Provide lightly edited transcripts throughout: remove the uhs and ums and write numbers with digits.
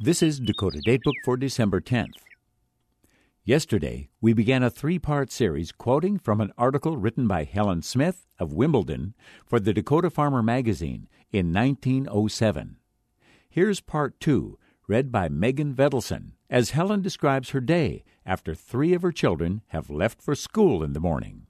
This is Dakota Datebook for December 10th. Yesterday, we began a three-part series quoting from an article written by Helen Smith of Wimbledon for the Dakota Farmer magazine in 1907. Here's part 2, read by Megan Vedelson, as Helen describes her day after 3 of her children have left for school in the morning.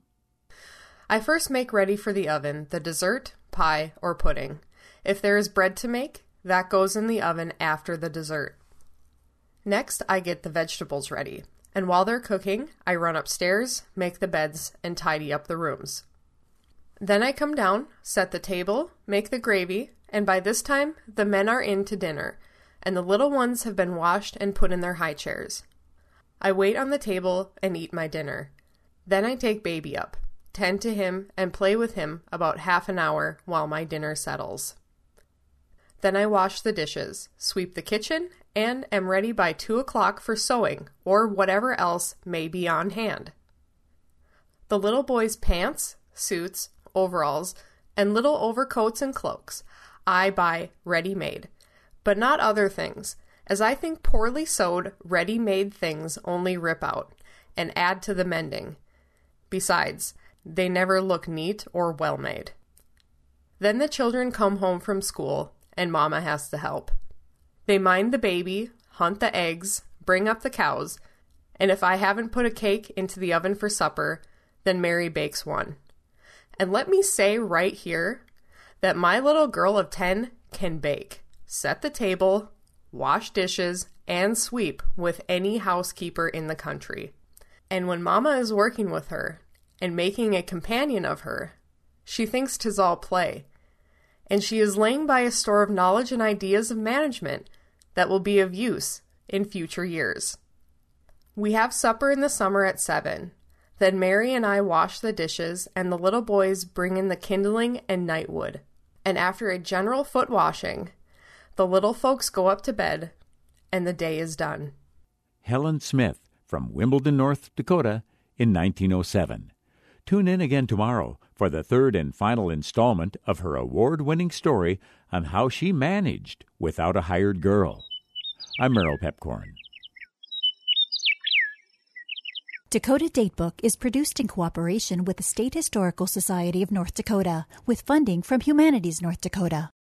I first make ready for the oven the dessert, pie, or pudding. If there is bread to make, that goes in the oven after the dessert. Next, I get the vegetables ready, and while they're cooking, I run upstairs, make the beds, and tidy up the rooms. Then I come down, set the table, make the gravy, and by this time, the men are in to dinner, and the little ones have been washed and put in their high chairs. I wait on the table and eat my dinner. Then I take baby up, tend to him, and play with him about half an hour while my dinner settles. Then I wash the dishes, sweep the kitchen, and am ready by 2 o'clock for sewing or whatever else may be on hand. The little boys' pants, suits, overalls, and little overcoats and cloaks I buy ready-made, but not other things, as I think poorly sewed, ready-made things only rip out and add to the mending. Besides, they never look neat or well-made. Then the children come home from school, and Mama has to help. They mind the baby, hunt the eggs, bring up the cows, and if I haven't put a cake into the oven for supper, then Mary bakes one. And let me say right here that my little girl of 10 can bake, set the table, wash dishes, and sweep with any housekeeper in the country. And when Mama is working with her and making a companion of her, she thinks 'tis all play, and she is laying by a store of knowledge and ideas of management that will be of use in future years. We have supper in the summer at 7. Then Mary and I wash the dishes, and the little boys bring in the kindling and nightwood. And after a general foot washing, the little folks go up to bed, and the day is done. Helen Smith from Wimbledon, North Dakota in 1907. Tune in again tomorrow for the third and final installment of her award-winning story on how she managed without a hired girl. I'm Merrill Pepcorn. Dakota Datebook is produced in cooperation with the State Historical Society of North Dakota with funding from Humanities North Dakota.